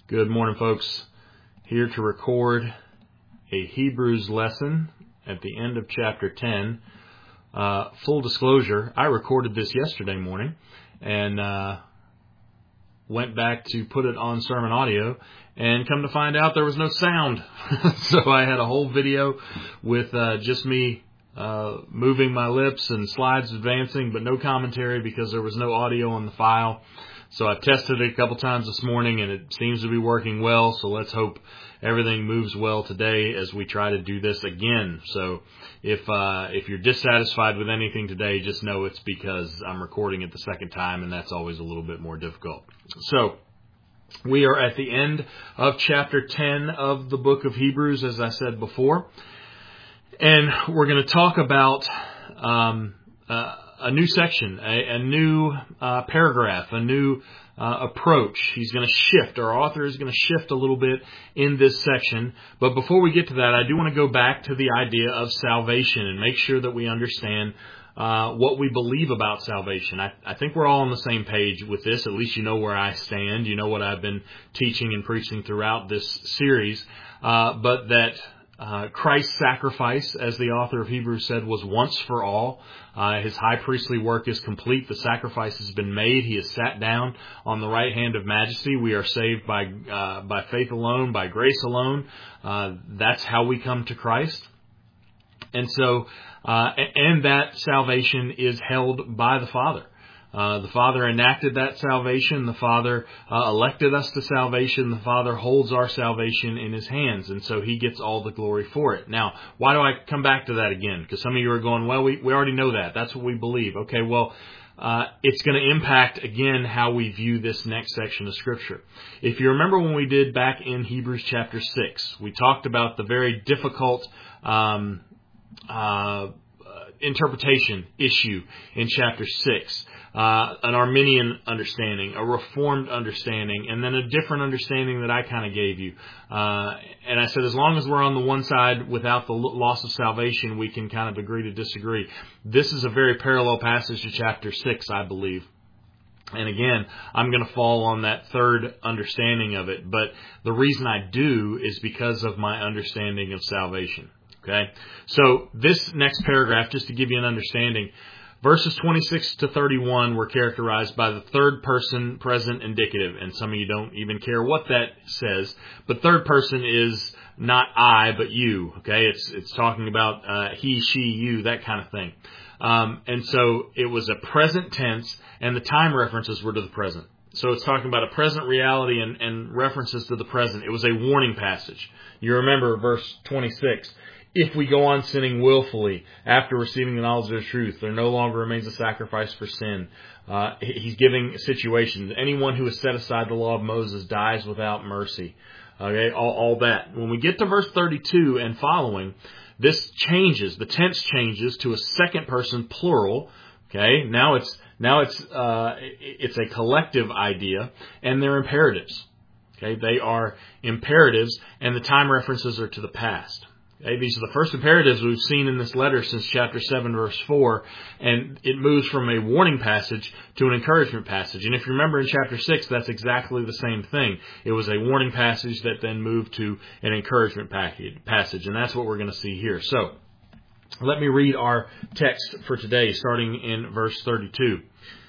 Good morning, folks. Here to record a Hebrews lesson at the end of chapter 10. Full disclosure, I recorded this yesterday morning and went back to put it on sermon audio, and come to find out there was no sound. So I had a whole video with just me moving my lips and slides advancing, but no commentary because there was no audio on the file. So I've tested it a couple times this morning, and it seems to be working well. So let's hope everything moves well today as we try to do this again. So if you're dissatisfied with anything today, just know it's because I'm recording it the second time, and that's always a little bit more difficult. So we are at the end of chapter 10 of the book of Hebrews, as I said before. And we're going to talk about a new section, a new paragraph, a new approach. He's going to shift. Our author is going to shift a little bit in this section. But before we get to that, I do want to go back to the idea of salvation and make sure that we understand what we believe about salvation. I think we're all on the same page with this. At least you know where I stand. You know what I've been teaching and preaching throughout this series. But that Christ's sacrifice, as the author of Hebrews said, was once for all. His high priestly work is complete. The sacrifice has been made. He has sat down on the right hand of majesty. We are saved by faith alone, by grace alone. That's how we come to Christ. And so, and that salvation is held by the Father. The Father enacted that salvation. The Father elected us to salvation. The Father holds our salvation in His hands, and so He gets all the glory for it. Now, why do I come back to that again? Because some of you are going, well, we already know that. That's what we believe. Okay, well, it's going to impact, again, how we view this next section of Scripture. If you remember when we did back in Hebrews chapter 6, we talked about the very difficult interpretation issue in chapter 6. An Arminian understanding, a Reformed understanding, and then a different understanding that I kind of gave you. And I said, as long as we're on the one side without the loss of salvation, we can kind of agree to disagree. This is a very parallel passage to chapter 6, I believe. And again, I'm going to fall on that third understanding of it. But the reason I do is because of my understanding of salvation. Okay? So this next paragraph, just to give you an understanding, verses 26 to 31 were characterized by the third person present indicative. And some of you don't even care what that says. But third person is not I, but you. Okay? It's talking about he, she, you, that kind of thing. And so it was a present tense, and the time references were to the present. So it's talking about a present reality and references to the present. It was a warning passage. You remember verse 26. If we go on sinning willfully after receiving the knowledge of the truth, there no longer remains a sacrifice for sin. He's giving situations. Anyone who has set aside the law of Moses dies without mercy. Okay, all that. When we get to verse 32 and following, this changes. The tense changes to a second person plural. Okay, now it's a collective idea, and they're imperatives. Okay, they are imperatives, and the time references are to the past. Okay, these are the first imperatives we've seen in this letter since chapter 7, verse 4, and it moves from a warning passage to an encouragement passage. And if you remember in chapter 6, that's exactly the same thing. It was a warning passage that then moved to an encouragement passage, and that's what we're going to see here. So, let me read our text for today, starting in verse 32.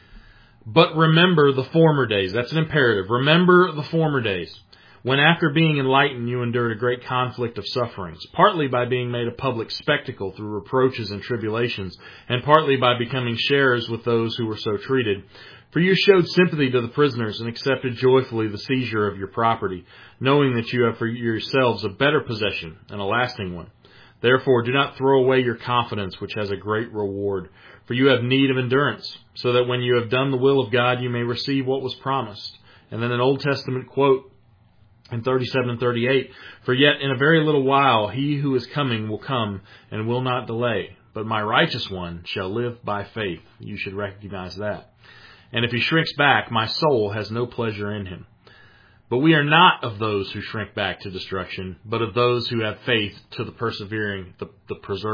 But remember the former days. That's an imperative. Remember the former days, when after being enlightened you endured a great conflict of sufferings, partly by being made a public spectacle through reproaches and tribulations, and partly by becoming sharers with those who were so treated. For you showed sympathy to the prisoners and accepted joyfully the seizure of your property, knowing that you have for yourselves a better possession and a lasting one. Therefore do not throw away your confidence, which has a great reward. For you have need of endurance, so that when you have done the will of God you may receive what was promised. And then an Old Testament quote, in 37 and 38, for yet in a very little while he who is coming will come and will not delay. But my righteous one shall live by faith. You should recognize that. And if he shrinks back, my soul has no pleasure in him. But we are not of those who shrink back to destruction, but of those who have faith to the preserving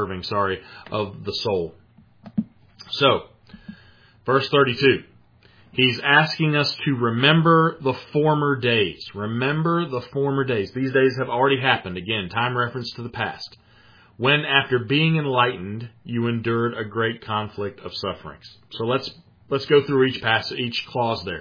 of the soul. So, verse 32. He's asking us to remember the former days. Remember the former days. These days have already happened. Again, time reference to the past. When, after being enlightened, you endured a great conflict of sufferings. So let's go through each clause there.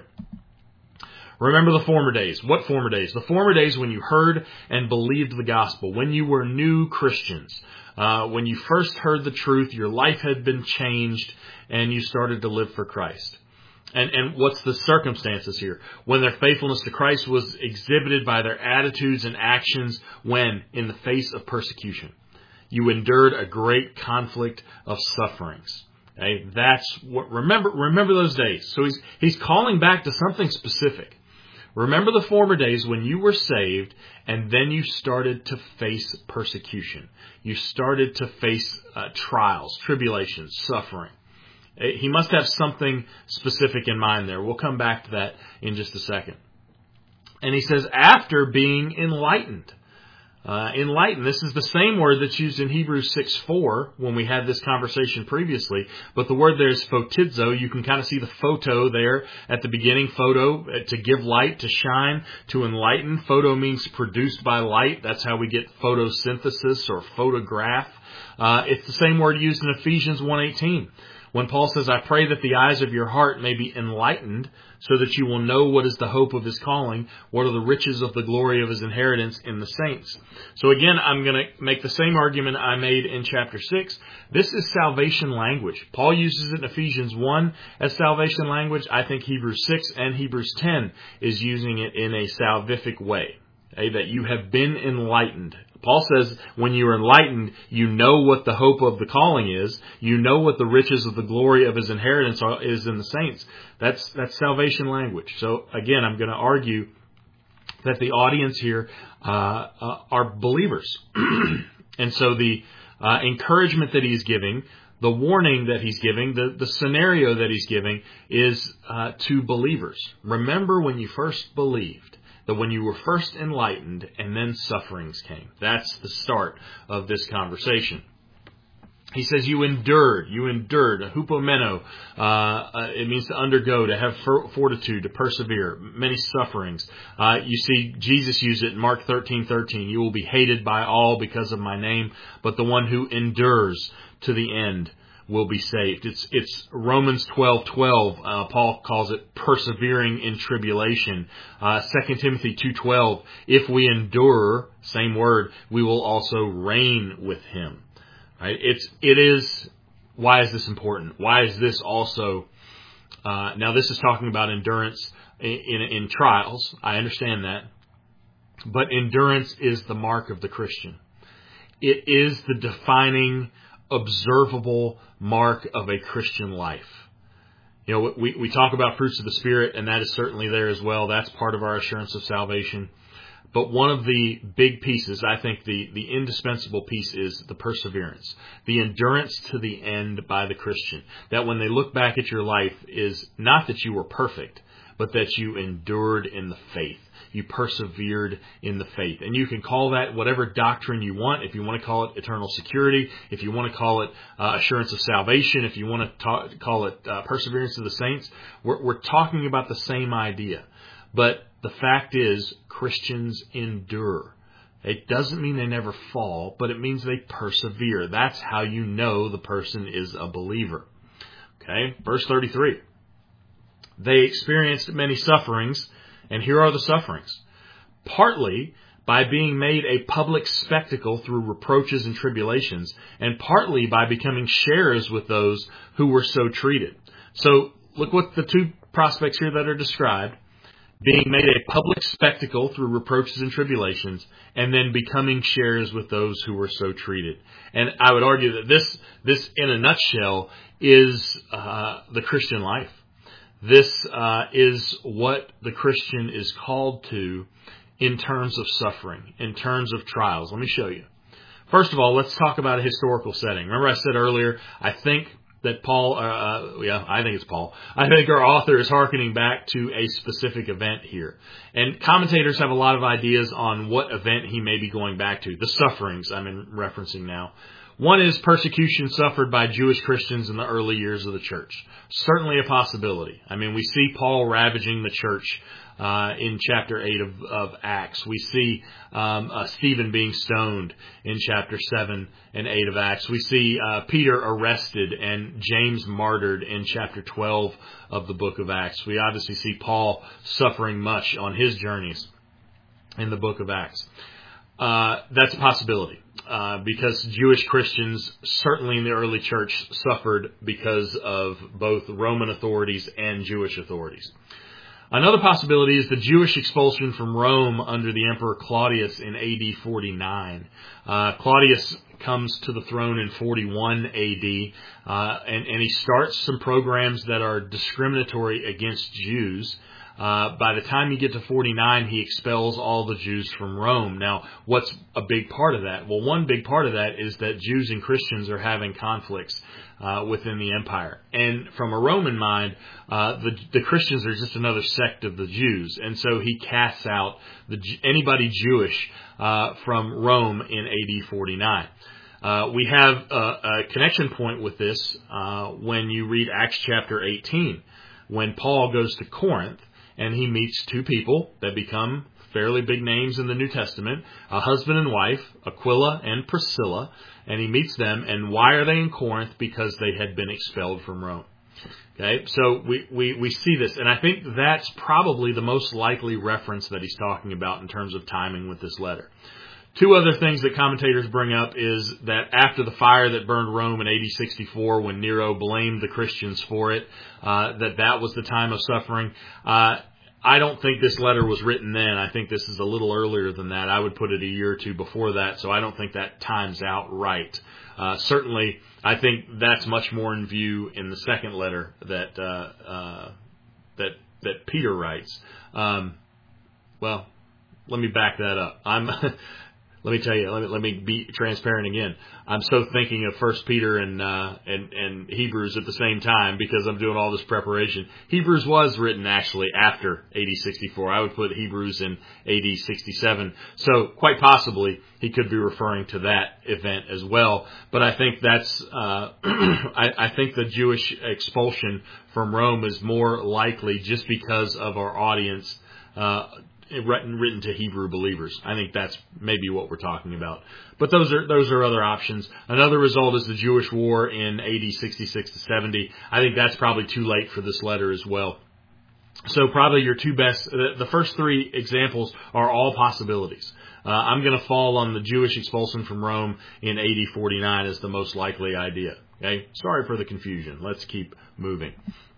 Remember the former days. What former days? The former days when you heard and believed the gospel, when you were new Christians, when you first heard the truth, your life had been changed, and you started to live for Christ. And what's the circumstances here? When their faithfulness to Christ was exhibited by their attitudes and actions when, in the face of persecution, you endured a great conflict of sufferings. Okay, that's what. Remember those days. So he's calling back to something specific. Remember the former days when you were saved, and then you started to face persecution. You started to face trials, tribulations, suffering. He must have something specific in mind there. We'll come back to that in just a second. And he says, after being enlightened. Enlightened, this is the same word that's used in Hebrews 6:4 when we had this conversation previously. But the word there is photizo. You can kind of see the photo there at the beginning. Photo, to give light, to shine, to enlighten. Photo means produced by light. That's how we get photosynthesis or photograph. It's the same word used in Ephesians 1:18. When Paul says, I pray that the eyes of your heart may be enlightened so that you will know what is the hope of his calling, what are the riches of the glory of his inheritance in the saints. So again, I'm going to make the same argument I made in chapter 6. This is salvation language. Paul uses it in Ephesians 1 as salvation language. I think Hebrews 6 and Hebrews 10 is using it in a salvific way, that you have been enlightened. Paul says when you are enlightened, you know what the hope of the calling is. You know what the riches of the glory of his inheritance is in the saints. That's salvation language. So again, I'm going to argue that the audience here are believers. And so the encouragement that he's giving, the warning that he's giving, the scenario that he's giving is to believers. Remember when you first believed. That when you were first enlightened and then sufferings came. That's the start of this conversation. He says you endured, hupomeno. It means to undergo, to have fortitude, to persevere, many sufferings. You see Jesus use it in Mark 13:13. You will be hated by all because of my name, but the one who endures to the end will be saved. It's Romans 12:12. Paul calls it persevering in tribulation. 2 Timothy 2:12. If we endure, same word, we will also reign with him. Right? It is. Why is this important? Why is this also? Now this is talking about endurance in trials. I understand that, but endurance is the mark of the Christian. It is the defining, observable mark of a Christian life. You know, we talk about fruits of the Spirit, and that is certainly there as well. That's part of our assurance of salvation. But one of the big pieces, I think the indispensable piece is the perseverance, the endurance to the end by the Christian. That when they look back at your life is not that you were perfect, but that you endured in the faith. You persevered in the faith. And you can call that whatever doctrine you want. If you want to call it eternal security, if you want to call it assurance of salvation, if you want to call it perseverance of the saints, we're talking about the same idea. But the fact is, Christians endure. It doesn't mean they never fall, but it means they persevere. That's how you know the person is a believer. Okay, verse 33. They experienced many sufferings, and here are the sufferings. Partly by being made a public spectacle through reproaches and tribulations, and partly by becoming sharers with those who were so treated. So look what the two prospects here that are described. Being made a public spectacle through reproaches and tribulations, and then becoming sharers with those who were so treated. And I would argue that this in a nutshell, is the Christian life. This is what the Christian is called to in terms of suffering, in terms of trials. Let me show you. First of all, let's talk about a historical setting. Remember I said earlier, I think that Paul, I think it's Paul. I think our author is hearkening back to a specific event here. And commentators have a lot of ideas on what event he may be going back to. The sufferings I'm referencing now. One is persecution suffered by Jewish Christians in the early years of the church. Certainly a possibility. I mean, we see Paul ravaging the church in chapter 8 of Acts. We see Stephen being stoned in chapter 7 and 8 of Acts. We see Peter arrested and James martyred in chapter 12 of the book of Acts. We obviously see Paul suffering much on his journeys in the book of Acts. That's a possibility because Jewish Christians, certainly in the early church, suffered because of both Roman authorities and Jewish authorities. Another possibility is the Jewish expulsion from Rome under the Emperor Claudius in AD 49. Claudius comes to the throne in 41 AD, and he starts some programs that are discriminatory against Jews. By the time you get to 49, he expels all the Jews from Rome. Now, what's a big part of that? Well, one big part of that is that Jews and Christians are having conflicts within the empire. And from a Roman mind, the Christians are just another sect of the Jews. And so he casts out anybody Jewish from Rome in AD 49. We have a connection point with this when you read Acts chapter 18, when Paul goes to Corinth and he meets two people that become fairly big names in the New Testament, a husband and wife, Aquila and Priscilla, and he meets them. And why are they in Corinth? Because they had been expelled from Rome. Okay, so we see this, and I think that's probably the most likely reference that he's talking about in terms of timing with this letter. Two other things that commentators bring up is that after the fire that burned Rome in AD 64, when Nero blamed the Christians for it, that was the time of suffering. I don't think this letter was written then. I think this is a little earlier than that. I would put it a year or two before that, so I don't think that times out right. Certainly, I think that's much more in view in the second letter that Peter writes. Well, let me back that up. Let me tell you. Let me be transparent again. I'm so thinking of 1 Peter and Hebrews at the same time because I'm doing all this preparation. Hebrews was written actually after AD 64. I would put Hebrews in AD 67. So quite possibly he could be referring to that event as well. But I think that's I think the Jewish expulsion from Rome is more likely just because of our audience. Written to Hebrew believers. I think that's maybe what we're talking about. But those are other options. Another result is the Jewish War in AD 66 to 70. I think that's probably too late for this letter as well. So probably your two best, the first three examples are all possibilities. I'm going to fall on the Jewish expulsion from Rome in AD 49 as the most likely idea. Okay? Sorry for the confusion. Let's keep moving.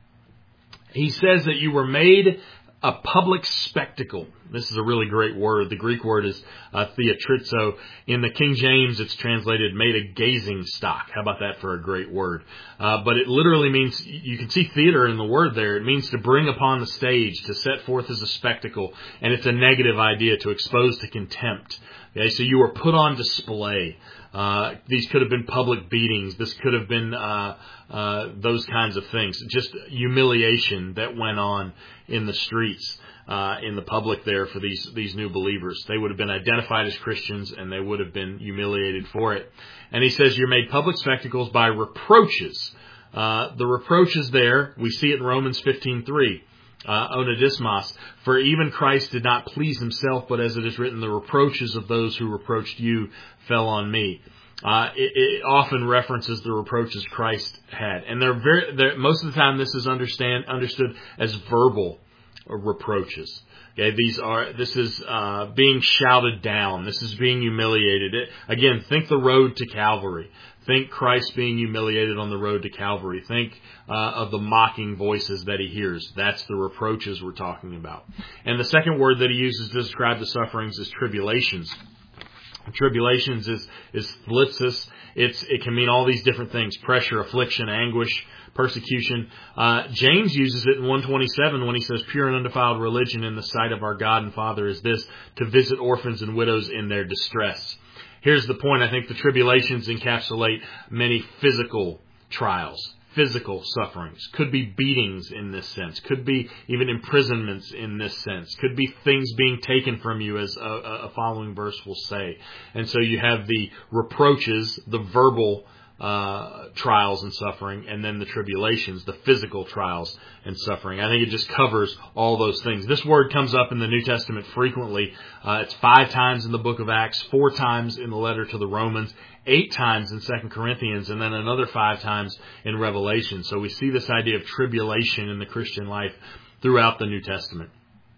He says that you were made a public spectacle. This is a really great word. The Greek word is theatrizo. In the King James, it's translated made a gazing stock. How about that for a great word? But it literally means, you can see theater in the word there. It means to bring upon the stage, to set forth as a spectacle. And it's a negative idea, to expose to contempt. Okay, so you were put on display. These could have been public beatings. This could have been those kinds of things. Just humiliation that went on in the streets, in the public there for these new believers. They would have been identified as Christians, and they would have been humiliated for it. And he says you're made public spectacles by reproaches. The reproaches there, we see it in Romans 15:3. Onidismos, for even Christ did not please himself, but as it is written, the reproaches of those who reproached you fell on me. It often references the reproaches Christ had, and they're most of the time this is understood as verbal reproaches. Okay, this is being shouted down. This is being humiliated. Again, think the road to Calvary. Think Christ being humiliated on the road to Calvary. Think of the mocking voices that he hears. That's the reproaches we're talking about. And the second word that he uses to describe the sufferings is tribulations. Tribulations is thlipsis. It can mean all these different things: pressure, affliction, anguish, persecution. James uses it in 1:27 when he says, "Pure and undefiled religion in the sight of our God and Father is this, to visit orphans and widows in their distress." Here's the point. I think the tribulations encapsulate many physical trials, physical sufferings, could be beatings in this sense, could be even imprisonments in this sense, could be things being taken from you, as a following verse will say. And so you have the reproaches, the verbal trials and suffering, and then the tribulations, the physical trials and suffering. I think it just covers all those things. This word comes up in the New Testament frequently. It's 5 times in the book of Acts, 4 times in the letter to the Romans, 8 times in 2 Corinthians, and then another 5 times in Revelation. So we see this idea of tribulation in the Christian life throughout the New Testament.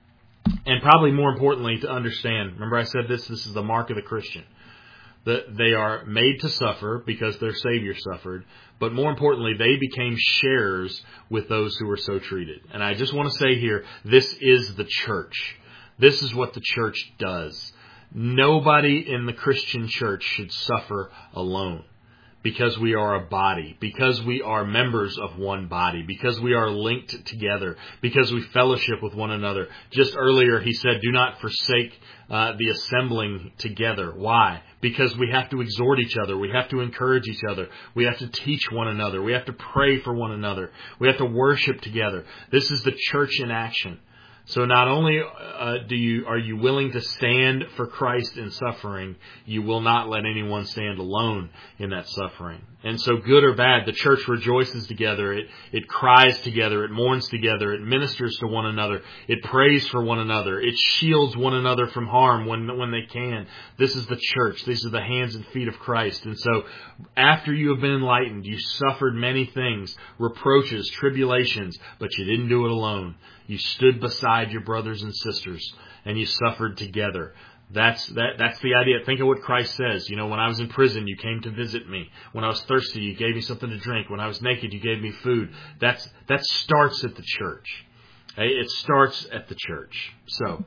And probably more importantly to understand, remember I said this is the mark of the Christian. That they are made to suffer because their Savior suffered, but more importantly, they became sharers with those who were so treated. And I just want to say here, this is the church. This is what the church does. Nobody in the Christian church should suffer alone, because we are a body, because we are members of one body, because we are linked together, because we fellowship with one another. Just earlier he said, do not forsake the assembling together. Why? Because we have to exhort each other. We have to encourage each other. We have to teach one another. We have to pray for one another. We have to worship together. This is the church in action. So not only are you willing to stand for Christ in suffering, you will not let anyone stand alone in that suffering. And so good or bad, the church rejoices together. It cries together. It mourns together. It ministers to one another. It prays for one another. It shields one another from harm when they can. This is the church. These are the hands and feet of Christ. And so after you have been enlightened, you suffered many things, reproaches, tribulations, but you didn't do it alone. You stood beside your brothers and sisters, and you suffered together. That's the idea. Think of what Christ says. You know, when I was in prison, you came to visit me. When I was thirsty, you gave me something to drink. When I was naked, you gave me food. That starts at the church. Okay? It starts at the church. So,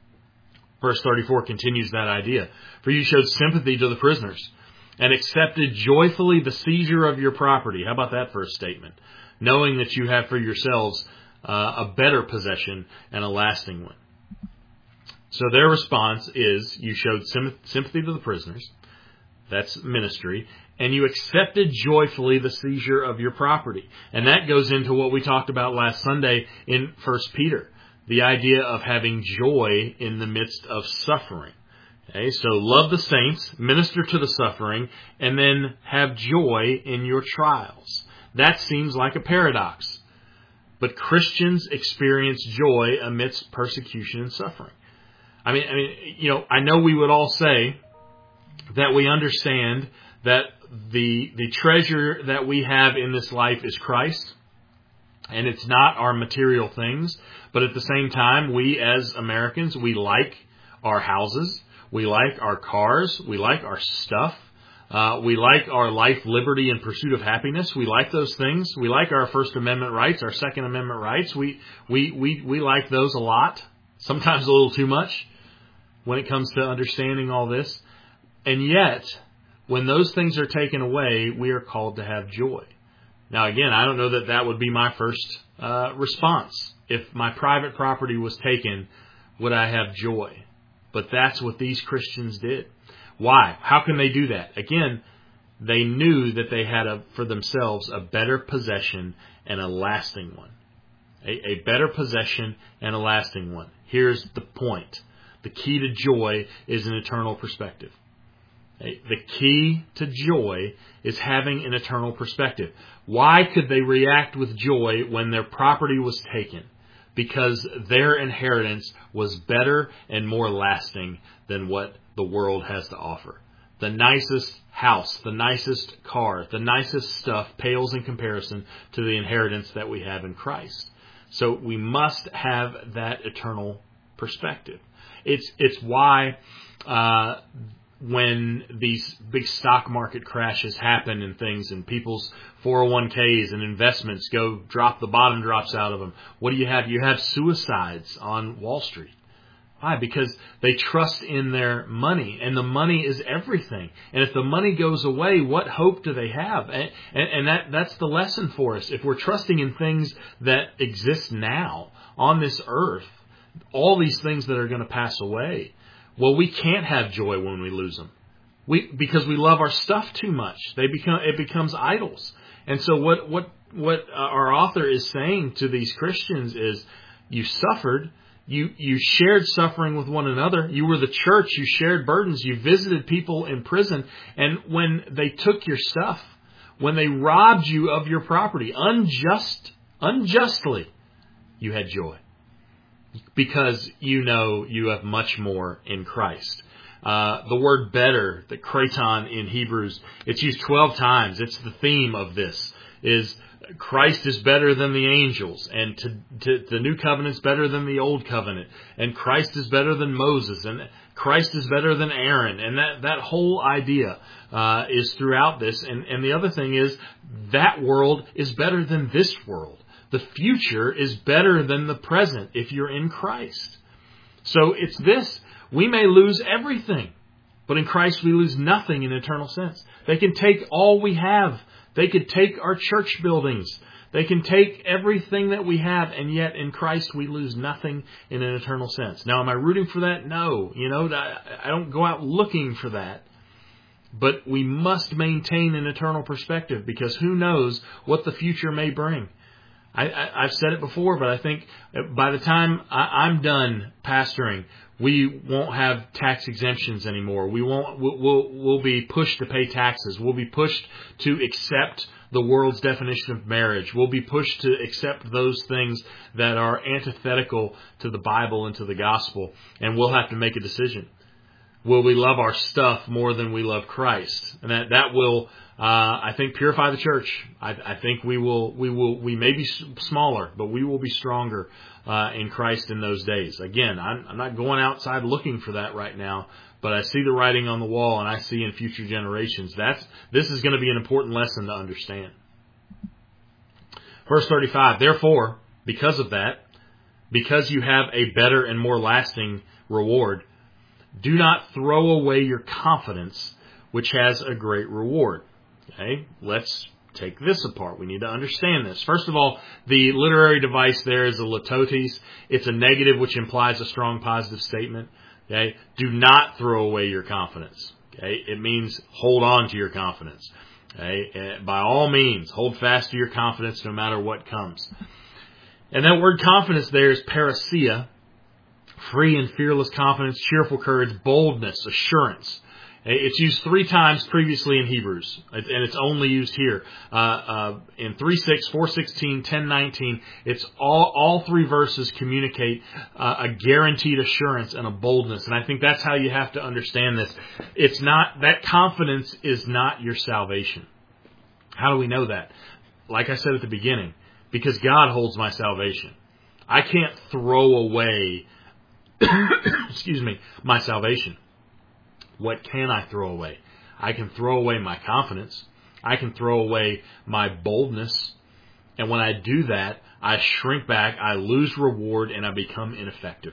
verse 34 continues that idea. For you showed sympathy to the prisoners and accepted joyfully the seizure of your property. How about that first statement? Knowing that you have for yourselves a better possession and a lasting one. So their response is, you showed sympathy to the prisoners. That's ministry. And you accepted joyfully the seizure of your property. And that goes into what we talked about last Sunday in 1 Peter. The idea of having joy in the midst of suffering. Okay, so love the saints, minister to the suffering, and then have joy in your trials. That seems like a paradox. But Christians experience joy amidst persecution and suffering. I mean, I know we would all say that we understand that the treasure that we have in this life is Christ, and it's not our material things. But at the same time, we as Americans, we like our houses, we like our cars, we like our stuff. We like our life, liberty, and pursuit of happiness. We like those things. We like our First Amendment rights, our Second Amendment rights. We like those a lot, sometimes a little too much when it comes to understanding all this. And yet, when those things are taken away, we are called to have joy. Now, again, I don't know that that would be my first response. If my private property was taken, would I have joy? But that's what these Christians did. Why? How can they do that? Again, they knew that they had for themselves a better possession and a lasting one. A better possession and a lasting one. Here's the point. The key to joy is an eternal perspective. The key to joy is having an eternal perspective. Why could they react with joy when their property was taken? Because their inheritance was better and more lasting than what the world has to offer. The nicest house, the nicest car, the nicest stuff pales in comparison to the inheritance that we have in Christ. So we must have that eternal perspective. It's why when these big stock market crashes happen and things, and people's 401ks and investments the bottom drops out of them, what do you have? You have suicides on Wall Street. Why? Because they trust in their money, and the money is everything. And if the money goes away, what hope do they have? And that's the lesson for us. If we're trusting in things that exist now on this earth, all these things that are going to pass away, well, we can't have joy when we lose them. Because we love our stuff too much. It becomes idols. And so what what our author is saying to these Christians is, you suffered, you shared suffering with one another, you were the church, you shared burdens, you visited people in prison, and when they took your stuff, when they robbed you of your property unjustly, you had joy. Because you know you have much more in Christ. The word better, the kraton in Hebrews, it's used 12 times. It's the theme of this, is Christ is better than the angels, and the new covenant's better than the old covenant, and Christ is better than Moses, and Christ is better than Aaron, and that whole idea is throughout this. And the other thing is, that world is better than this world. The future is better than the present if you're in Christ. So it's this. We may lose everything, but in Christ we lose nothing in eternal sense. They can take all we have. They could take our church buildings. They can take everything that we have, and yet in Christ we lose nothing in an eternal sense. Now, am I rooting for that? No. I don't go out looking for that. But we must maintain an eternal perspective, because who knows what the future may bring. I've said it before, but I think by the time I'm done pastoring, we won't have tax exemptions anymore. We'll be pushed to pay taxes. We'll be pushed to accept the world's definition of marriage. We'll be pushed to accept those things that are antithetical to the Bible and to the gospel. And we'll have to make a decision. Will we love our stuff more than we love Christ? And that will, I think, purify the church. I think we may be smaller, but we will be stronger in Christ in those days. Again, I'm not going outside looking for that right now, but I see the writing on the wall, and I see in future generations this is going to be an important lesson to understand. Verse 35, therefore, because of that, because you have a better and more lasting reward, do not throw away your confidence, which has a great reward. Okay, let's take this apart. We need to understand this. First of all, the literary device there is a litotes. It's a negative which implies a strong positive statement. Okay, do not throw away your confidence. Okay, it means hold on to your confidence. Okay, by all means, hold fast to your confidence no matter what comes. And that word confidence there is parousia. Free and fearless confidence, cheerful courage, boldness, assurance. It's used 3 times previously in Hebrews, and it's only used here. In 3:6, 4:16, 10:19, it's all 3 verses communicate a guaranteed assurance and a boldness. And I think that's how you have to understand this. It's not, that confidence is not your salvation. How do we know that? Like I said at the beginning, because God holds my salvation. I can't throw away my salvation. What can I throw away? I can throw away my confidence. I can throw away my boldness. And when I do that, I shrink back, I lose reward, and I become ineffective.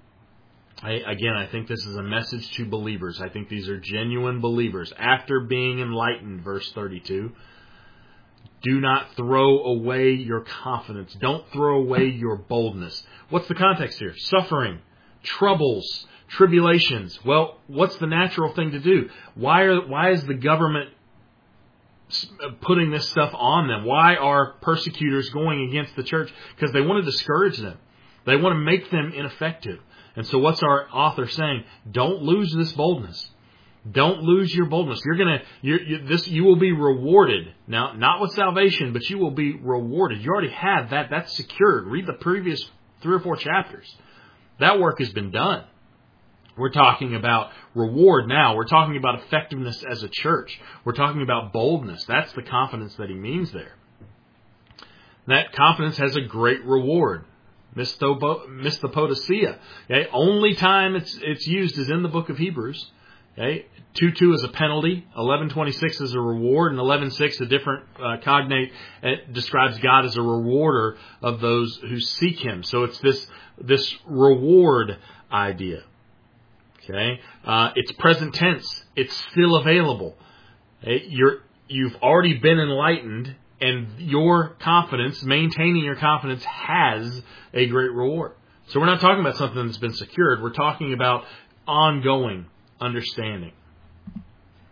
I think this is a message to believers. I think these are genuine believers. After being enlightened, verse 32, do not throw away your confidence. Don't throw away your boldness. What's the context here? Suffering. Troubles, tribulations. Well, what's the natural thing to do? Why is the government putting this stuff on them? Why are persecutors going against the church? Because they want to discourage them. They want to make them ineffective. And so what's our author saying? Don't lose this boldness. Don't lose your boldness. You will be rewarded. Now, not with salvation, but you will be rewarded. You already have that. That's secured. Read the previous 3 or 4 chapters. That work has been done. We're talking about reward now. We're talking about effectiveness as a church. We're talking about boldness. That's the confidence that he means there. That confidence has a great reward. Mystopotasia. Okay? Only time it's used is in the book of Hebrews. Okay? 2:2 is a penalty. 11:26 is a reward, and 11:6, a different cognate, it describes God as a rewarder of those who seek Him. So it's this reward idea. Okay, it's present tense. It's still available. Okay? You've already been enlightened, and your confidence, maintaining your confidence, has a great reward. So we're not talking about something that's been secured. We're talking about ongoing understanding.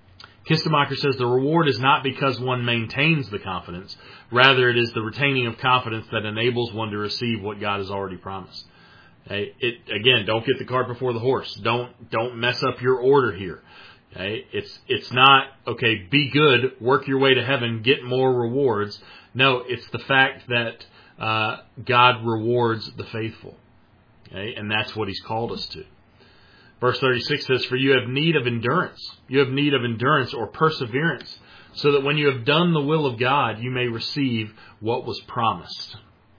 Kistemacher says the reward is not because one maintains the confidence. Rather, it is the retaining of confidence that enables one to receive what God has already promised. Okay? Again, don't get the cart before the horse. Don't mess up your order here. Okay? It's not, okay, be good, work your way to heaven, get more rewards. No, it's the fact that God rewards the faithful. Okay? And that's what He's called us to. Verse 36 says, for you have need of endurance. You have need of endurance or perseverance, so that when you have done the will of God, you may receive what was promised.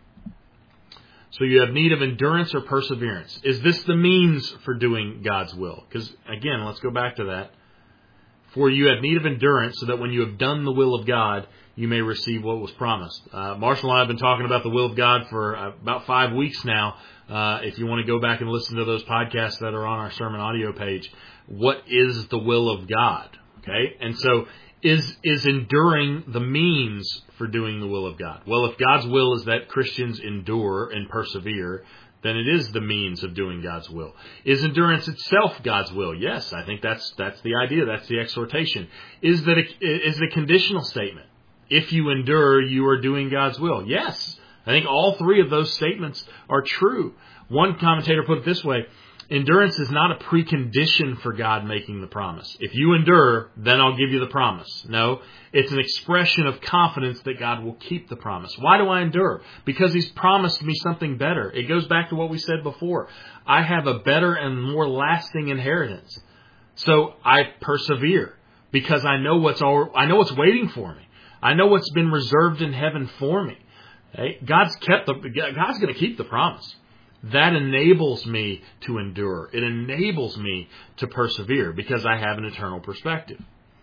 So you have need of endurance or perseverance. Is this the means for doing God's will? Because, again, let's go back to that. For you have need of endurance, so that when you have done the will of God, you may receive what was promised. Marshall and I have been talking about the will of God for about 5 weeks now. If you want to go back and listen to those podcasts that are on our sermon audio page, what is the will of God? Okay, and so is enduring the means for doing the will of God? Well, if God's will is that Christians endure and persevere, then it is the means of doing God's will. Is endurance itself God's will? Yes, I think that's the idea. That's the exhortation. Is the conditional statement? If you endure, you are doing God's will. Yes, I think all three of those statements are true. One commentator put it this way: endurance is not a precondition for God making the promise. If you endure, then I'll give you the promise. No, it's an expression of confidence that God will keep the promise. Why do I endure? Because He's promised me something better. It goes back to what we said before. I have a better and more lasting inheritance. So I persevere because I know what's waiting for me. I know what's been reserved in heaven for me. Okay? God's going to keep the promise. That enables me to endure. It enables me to persevere because I have an eternal perspective.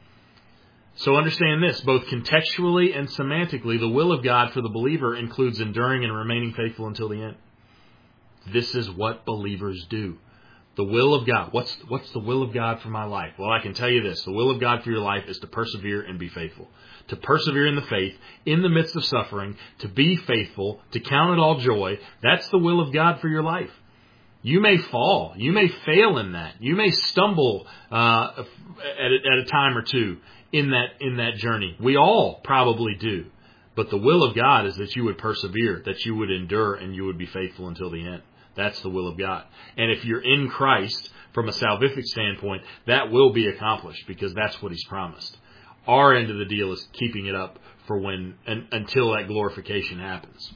So understand this, both contextually and semantically, the will of God for the believer includes enduring and remaining faithful until the end. This is what believers do. The will of God. What's the will of God for my life? Well, I can tell you this. The will of God for your life is to persevere and be faithful. To persevere in the faith, in the midst of suffering, to be faithful, to count it all joy. That's the will of God for your life. You may fall. You may fail in that. You may stumble at a time or two in that journey. We all probably do. But the will of God is that you would persevere, that you would endure, and you would be faithful until the end. That's the will of God. And if you're in Christ, from a salvific standpoint, that will be accomplished because that's what He's promised. Our end of the deal is keeping it up for until that glorification happens.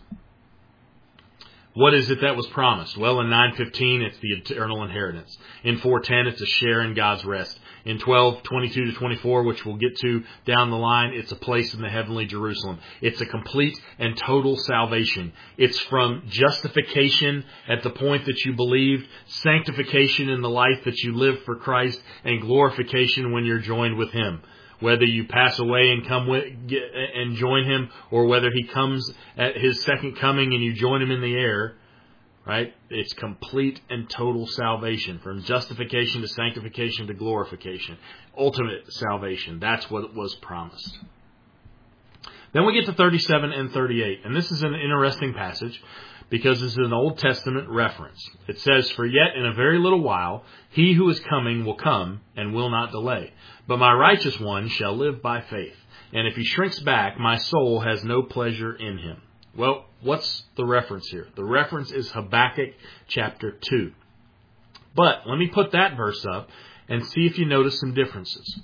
What is it that was promised? Well, in 9:15, it's the eternal inheritance. In 4:10, it's a share in God's rest. In 12:22 to 24, which we'll get to down the line, it's a place in the heavenly Jerusalem. It's a complete and total salvation. It's from justification at the point that you believed, sanctification in the life that you live for Christ, and glorification when you're joined with Him. Whether you pass away and come and join Him, or whether He comes at His second coming and you join Him in the air, right? It's complete and total salvation, from justification to sanctification to glorification. Ultimate salvation. That's what was promised. Then we get to 37 and 38, and this is an interesting passage because this is an Old Testament reference. It says, "For yet in a very little while, He who is coming will come and will not delay. But my righteous one shall live by faith. And if he shrinks back, my soul has no pleasure in him." Well, what's the reference here? The reference is Habakkuk chapter 2. But let me put that verse up and see if you notice some differences.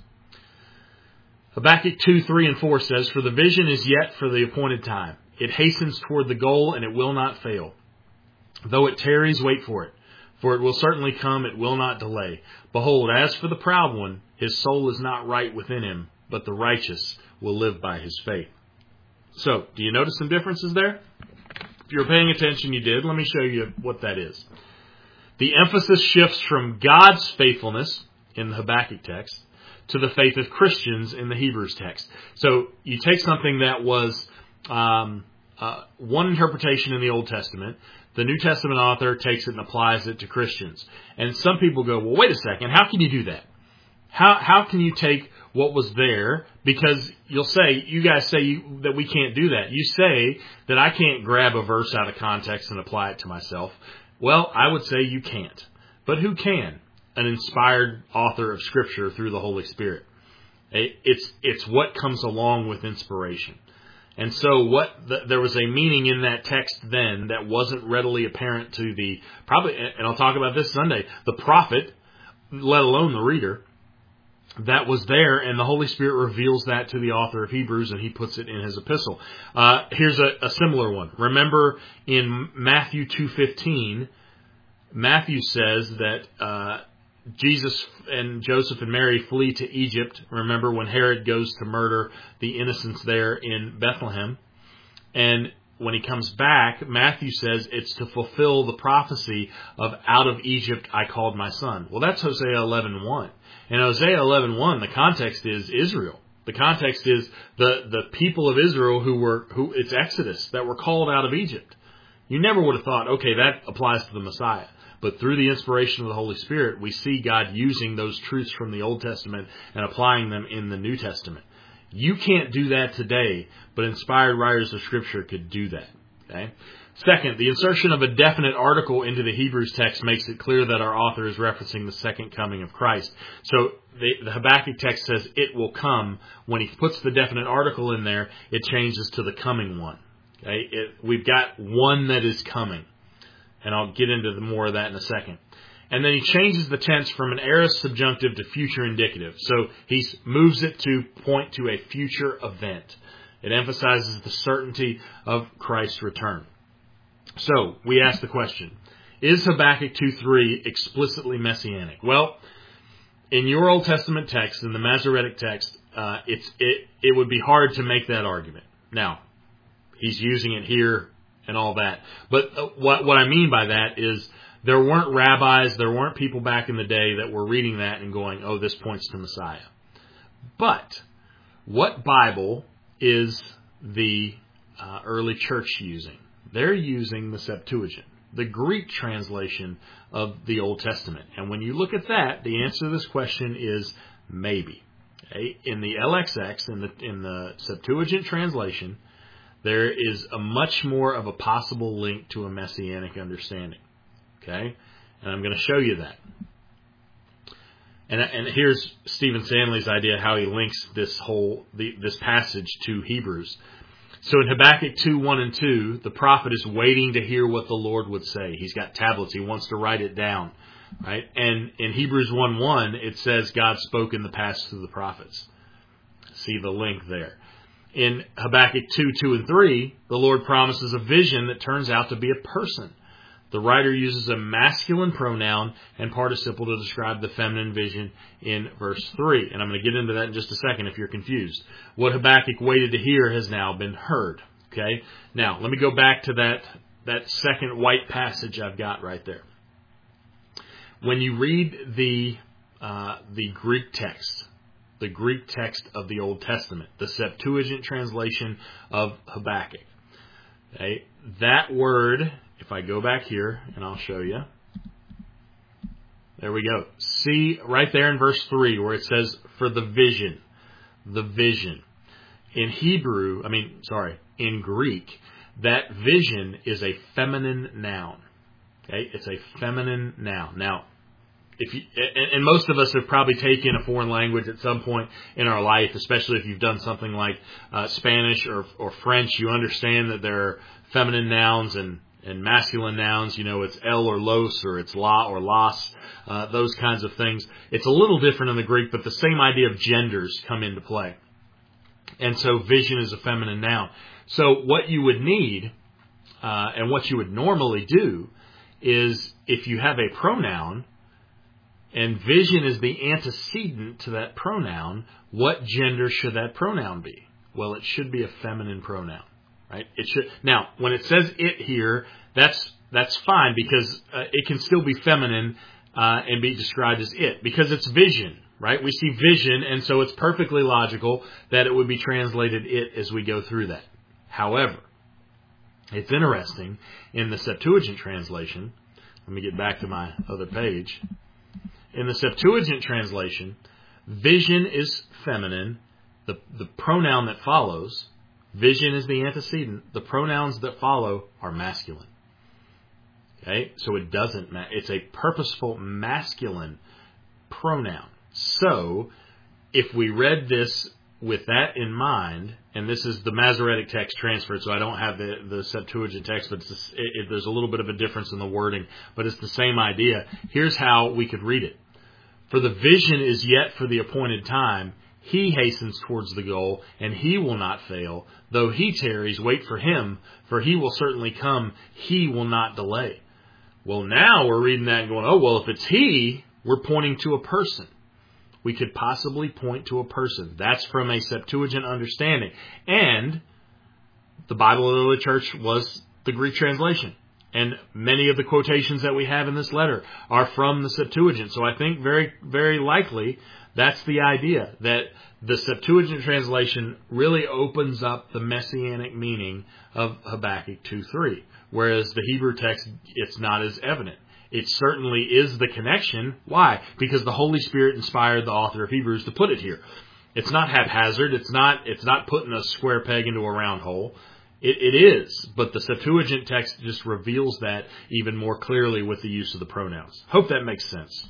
Habakkuk 2, 3, and 4 says, "For the vision is yet for the appointed time. It hastens toward the goal, and it will not fail. Though it tarries, wait for it. For it will certainly come, it will not delay. Behold, as for the proud one, his soul is not right within him, but the righteous will live by his faith." So, do you notice some differences there? If you're paying attention, you did. Let me show you what that is. The emphasis shifts from God's faithfulness in the Habakkuk text to the faith of Christians in the Hebrews text. So, you take something that was one interpretation in the Old Testament. The New Testament author takes it and applies it to Christians. And some people go, well, wait a second, how can you do that? How can you take what was there? Because you guys say that we can't do that. You say that I can't grab a verse out of context and apply it to myself. Well, I would say you can't. But who can? An inspired author of Scripture through the Holy Spirit. It's what comes along with inspiration. And so there was a meaning in that text then that wasn't readily apparent to and I'll talk about this Sunday, the prophet, let alone the reader, that was there, and the Holy Spirit reveals that to the author of Hebrews, and he puts it in his epistle. Here's a similar one. Remember in Matthew 2:15, Matthew says that Jesus and Joseph and Mary flee to Egypt. Remember when Herod goes to murder the innocents there in Bethlehem. And when he comes back, Matthew says it's to fulfill the prophecy of out of Egypt I called my son. Well, that's Hosea 11:1. In Hosea 11:1, the context is Israel. The context is the people of Israel who it's Exodus, that were called out of Egypt. You never would have thought, okay, that applies to the Messiah. But through the inspiration of the Holy Spirit, we see God using those truths from the Old Testament and applying them in the New Testament. You can't do that today, but inspired writers of Scripture could do that. Okay? Second, the insertion of a definite article into the Hebrews text makes it clear that our author is referencing the second coming of Christ. So the Habakkuk text says it will come. When he puts the definite article in there, it changes to the coming one. Okay? We've got one that is coming. And I'll get into more of that in a second. And then he changes the tense from an aorist subjunctive to future indicative. So he moves it to point to a future event. It emphasizes the certainty of Christ's return. So we ask the question, is Habakkuk 2:3 explicitly messianic? Well, in your Old Testament text, in the Masoretic text, it would be hard to make that argument. Now, he's using it here and all that. But what I mean by that is there weren't rabbis, there weren't people back in the day that were reading that and going, oh, this points to Messiah. But what Bible is the early church using? They're using the Septuagint, the Greek translation of the Old Testament. And when you look at that, the answer to this question is maybe. Okay? In the LXX, in the Septuagint translation, there is a much more of a possible link to a messianic understanding. Okay? And I'm going to show you that. And here's Stephen Stanley's idea how he links this passage to Hebrews. So in Habakkuk 2:1 and 2, the prophet is waiting to hear what the Lord would say. He's got tablets. He wants to write it down. Right? And in Hebrews 1:1, it says God spoke in the past through the prophets. See the link there. In Habakkuk 2:2 and 3, the Lord promises a vision that turns out to be a person. The writer uses a masculine pronoun and participle to describe the feminine vision in verse 3. And I'm going to get into that in just a second if you're confused. What Habakkuk waited to hear has now been heard. Okay? Now, let me go back to that second white passage I've got right there. When you read the Greek text, the Greek text of the Old Testament, the Septuagint translation of Habakkuk, okay, that word, if I go back here, and I'll show you. There we go. See right there in verse 3 where it says, for the vision. The vision. In Greek, that vision is a feminine noun. Okay? It's a feminine noun. Now, and most of us have probably taken a foreign language at some point in our life, especially if you've done something like Spanish or French. You understand that there are feminine nouns and masculine nouns. You know, it's el or los, or it's la or las, those kinds of things. It's a little different in the Greek, but the same idea of genders come into play. And so vision is a feminine noun. So what you would need, and what you would normally do, is if you have a pronoun, and vision is the antecedent to that pronoun, what gender should that pronoun be? Well, it should be a feminine pronoun, right? It should. Now, when it says it here, that's fine because it can still be feminine and be described as it because it's vision, right? We see vision, and so it's perfectly logical that it would be translated it as we go through that. However, it's interesting in the Septuagint translation. Let me get back to my other page. In the Septuagint translation, vision is feminine. The pronoun that follows, vision is the antecedent. The pronouns that follow are masculine. Okay? So it doesn't matter. It's a purposeful masculine pronoun. So if we read this with that in mind, and this is the Masoretic text transferred, so I don't have the Septuagint text, but there's a little bit of a difference in the wording, but it's the same idea. Here's how we could read it. For the vision is yet for the appointed time. He hastens towards the goal, and he will not fail. Though he tarries, wait for him, for he will certainly come. He will not delay. Well, now we're reading that and going, oh, well, if it's he, we're pointing to a person. We could possibly point to a person. That's from a Septuagint understanding. And the Bible of the early church was the Greek translation. And many of the quotations that we have in this letter are from the Septuagint. So I think very, very likely that's the idea, that the Septuagint translation really opens up the messianic meaning of Habakkuk 2:3. Whereas the Hebrew text, it's not as evident. It certainly is the connection. Why? Because the Holy Spirit inspired the author of Hebrews to put it here. It's not haphazard. It's not putting a square peg into a round hole. It is, but the Septuagint text just reveals that even more clearly with the use of the pronouns. Hope that makes sense.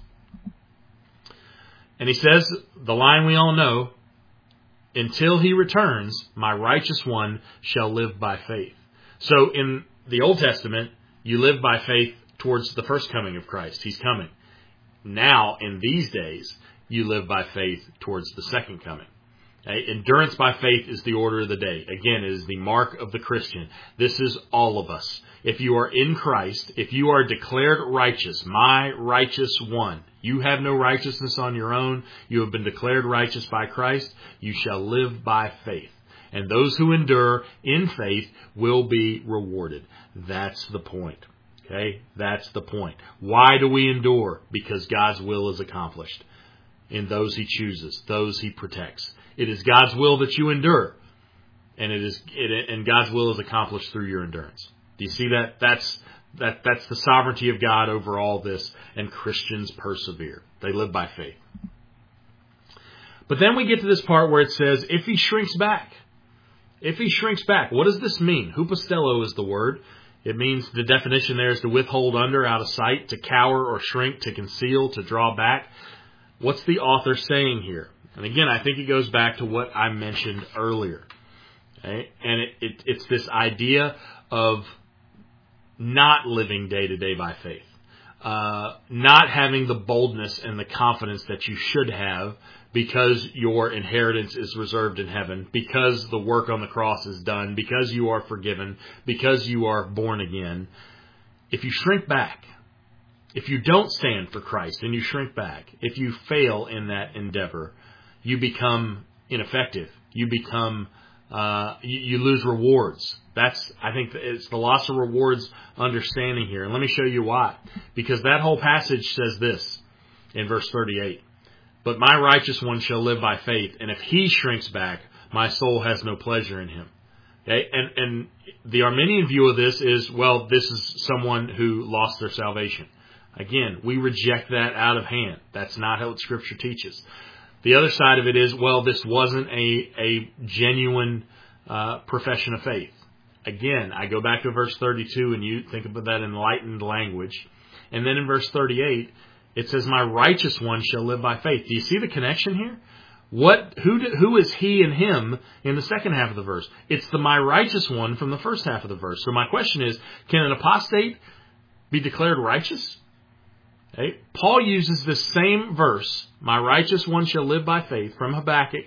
And he says, the line we all know, until he returns, my righteous one shall live by faith. So in the Old Testament, you live by faith towards the first coming of Christ. He's coming. Now, in these days, you live by faith towards the second coming. Okay? Endurance by faith is the order of the day. Again, it is the mark of the Christian. This is all of us. If you are in Christ, if you are declared righteous, my righteous one, you have no righteousness on your own, you have been declared righteous by Christ, you shall live by faith. And those who endure in faith will be rewarded. That's the point. Okay? That's the point. Why do we endure? Because God's will is accomplished in those he chooses, those he protects. It is God's will that you endure, and God's will is accomplished through your endurance. Do you see that? That's the sovereignty of God over all this, and Christians persevere. They live by faith. But then we get to this part where it says, if he shrinks back. If he shrinks back, what does this mean? Hupostello is the word. It means, the definition there is to withhold under, out of sight, to cower or shrink, to conceal, to draw back. What's the author saying here? And again, I think it goes back to what I mentioned earlier. Okay? And it's this idea of not living day to day by faith. Not having the boldness and the confidence that you should have because your inheritance is reserved in heaven, because the work on the cross is done, because you are forgiven, because you are born again. If you shrink back, if you don't stand for Christ and you shrink back, if you fail in that endeavor, you become ineffective. You become, you lose rewards. I think it's the loss of rewards understanding here. And let me show you why. Because that whole passage says this in verse 38. But my righteous one shall live by faith, and if he shrinks back, my soul has no pleasure in him. Okay? And the Arminian view of this is, well, this is someone who lost their salvation. Again, we reject that out of hand. That's not how Scripture teaches. The other side of it is, well, this wasn't a genuine profession of faith. Again, I go back to verse 32, and you think about that enlightened language. And then in verse 38, it says, my righteous one shall live by faith. Do you see the connection here? Who is he and him in the second half of the verse? It's the my righteous one from the first half of the verse. So my question is, can an apostate be declared righteous? Okay. Paul uses this same verse, my righteous one shall live by faith, from Habakkuk,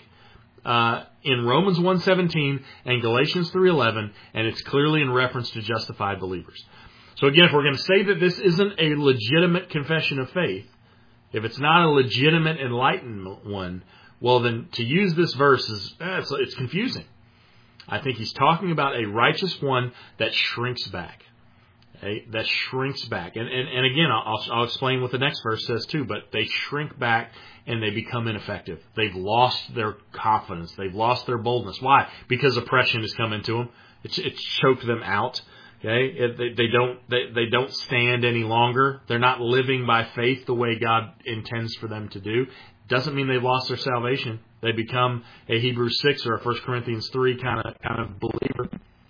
in Romans 1:17 and Galatians 3:11, and it's clearly in reference to justified believers. So again, if we're going to say that this isn't a legitimate confession of faith, if it's not a legitimate enlightened one, well then to use this verse it's confusing. I think he's talking about a righteous one that shrinks back. Okay? That shrinks back. And again, I'll explain what the next verse says too, but they shrink back and they become ineffective. They've lost their confidence. They've lost their boldness. Why? Because oppression has come into them. It's choked them out. Okay? They don't stand any longer. They're not living by faith the way God intends for them to do. Doesn't mean they've lost their salvation. They become a Hebrews 6 or a 1 Corinthians 3 kind of believer.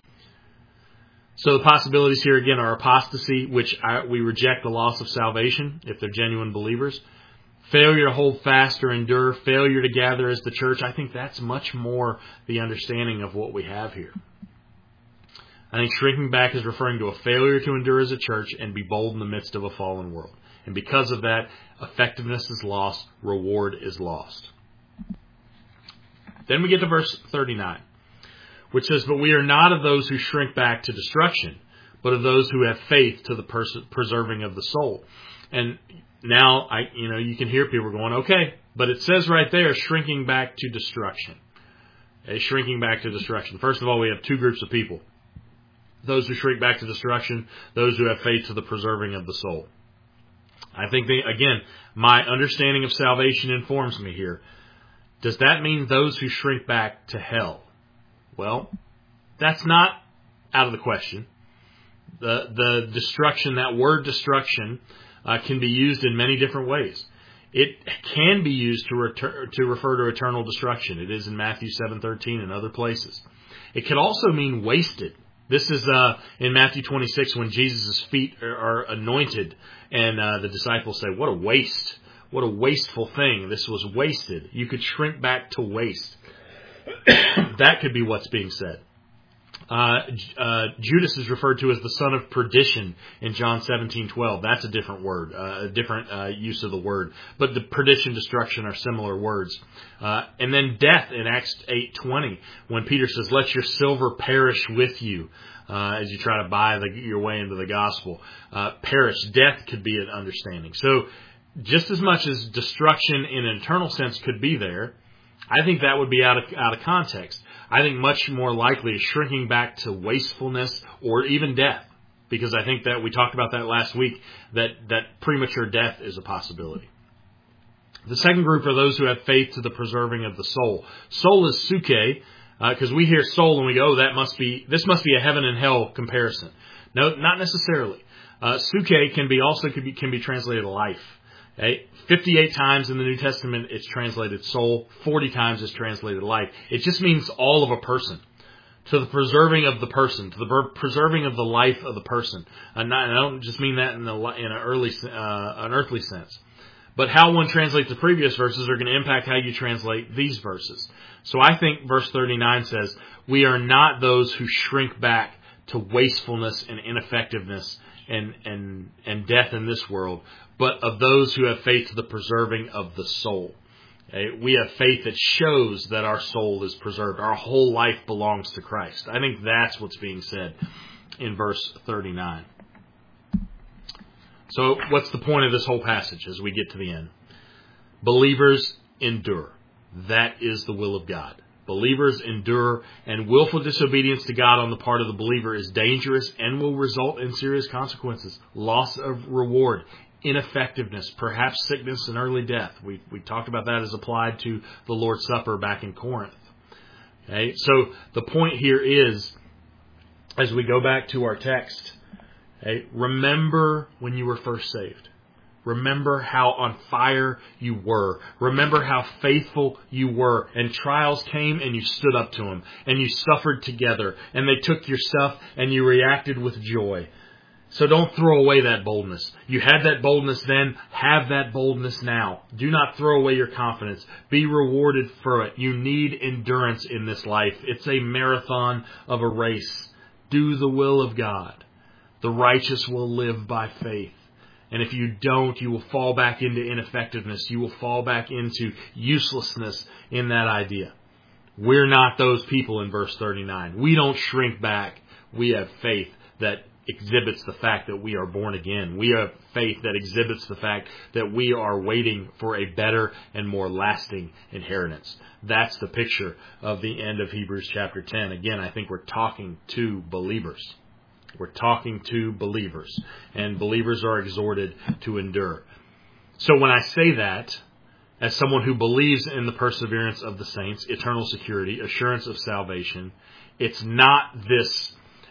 So the possibilities here again are apostasy, which we reject the loss of salvation if they're genuine believers. failure to hold fast or endure, failure to gather as the church. I think that's much more the understanding of what we have here. I think shrinking back is referring to a failure to endure as a church and be bold in the midst of a fallen world. And because of that, effectiveness is lost, reward is lost. Then we get to verse 39, which says, "But we are not of those who shrink back to destruction, but of those who have faith to the preserving of the soul." And now, you can hear people going, okay, but it says right there, shrinking back to destruction. Shrinking back to destruction. First of all, we have two groups of people. Those who shrink back to destruction, those who have faith to the preserving of the soul. I think, again, my understanding of salvation informs me here. Does that mean those who shrink back to hell? Well, that's not out of the question. The destruction, that word destruction, can be used in many different ways. It can be used to refer to eternal destruction. It is in Matthew 7:13 and other places. It could also mean wasted. This is in Matthew 26 when Jesus' feet are anointed, and the disciples say, "What a waste! What a wasteful thing! This was wasted." You could shrink back to waste. That could be what's being said. Judas is referred to as the son of perdition in John 17:12. That's a different word, a different use of the word. But the perdition, destruction are similar words. And then death in Acts 8:20, when Peter says, "Let your silver perish with you," as you try to buy your way into the gospel. Perish, death could be an understanding. So just as much as destruction in an eternal sense could be there, I think that would be out of context. I think much more likely is shrinking back to wastefulness or even death, because I think that we talked about that last week, that premature death is a possibility. The second group are those who have faith to the preserving of the soul. Soul is suke, because we hear soul and we go, this must be a heaven and hell comparison. No, not necessarily. Suke can be translated life. Okay? 58 times in the New Testament it's translated soul, 40 times it's translated life. It just means all of a person. To the preserving of the person, to the preserving of the life of the person. And I don't just mean that in an earthly sense. But how one translates the previous verses are going to impact how you translate these verses. So I think verse 39 says, "We are not those who shrink back to wastefulness and ineffectiveness and death in this world, but of those who have faith to the preserving of the soul." Okay? We have faith that shows that our soul is preserved. Our whole life belongs to Christ. I think that's what's being said in verse 39. So what's the point of this whole passage as we get to the end? Believers endure. That is the will of God. Believers endure, and willful disobedience to God on the part of the believer is dangerous and will result in serious consequences. Loss of reward, ineffectiveness, perhaps sickness and early death. We talked about that as applied to the Lord's Supper back in Corinth. Okay? So the point here is, as we go back to our text, okay, remember when you were first saved. Remember how on fire you were. Remember how faithful you were. And trials came and you stood up to them. And you suffered together. And they took your stuff and you reacted with joy. So don't throw away that boldness. You had that boldness then. Have that boldness now. Do not throw away your confidence. Be rewarded for it. You need endurance in this life. It's a marathon of a race. Do the will of God. The righteous will live by faith. And if you don't, you will fall back into ineffectiveness. You will fall back into uselessness in that idea. We're not those people in verse 39. We don't shrink back. We have faith that exhibits the fact that we are born again. We have faith that exhibits the fact that we are waiting for a better and more lasting inheritance. That's the picture of the end of Hebrews chapter 10. Again, I think we're talking to believers. We're talking to believers, and believers are exhorted to endure. So when I say that, as someone who believes in the perseverance of the saints, eternal security, assurance of salvation, it's not this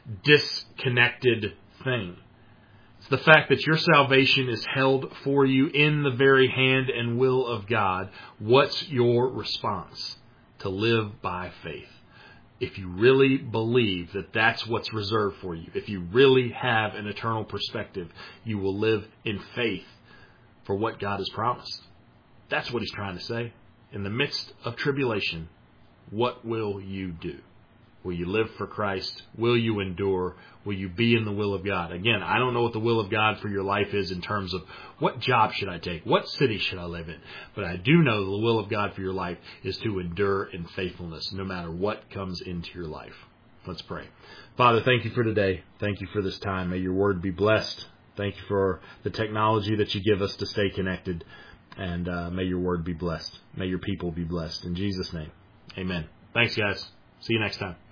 disconnected thing. It's the fact that your salvation is held for you in the very hand and will of God. What's your response? To live by faith. If you really believe that that's what's reserved for you, if you really have an eternal perspective, you will live in faith for what God has promised. That's what he's trying to say. In the midst of tribulation, what will you do? Will you live for Christ? Will you endure? Will you be in the will of God? Again, I don't know what the will of God for your life is in terms of what job should I take? What city should I live in? But I do know the will of God for your life is to endure in faithfulness no matter what comes into your life. Let's pray. Father, thank you for today. Thank you for this time. May your word be blessed. Thank you for the technology that you give us to stay connected. And may your word be blessed. May your people be blessed. In Jesus' name, amen. Thanks, guys. See you next time.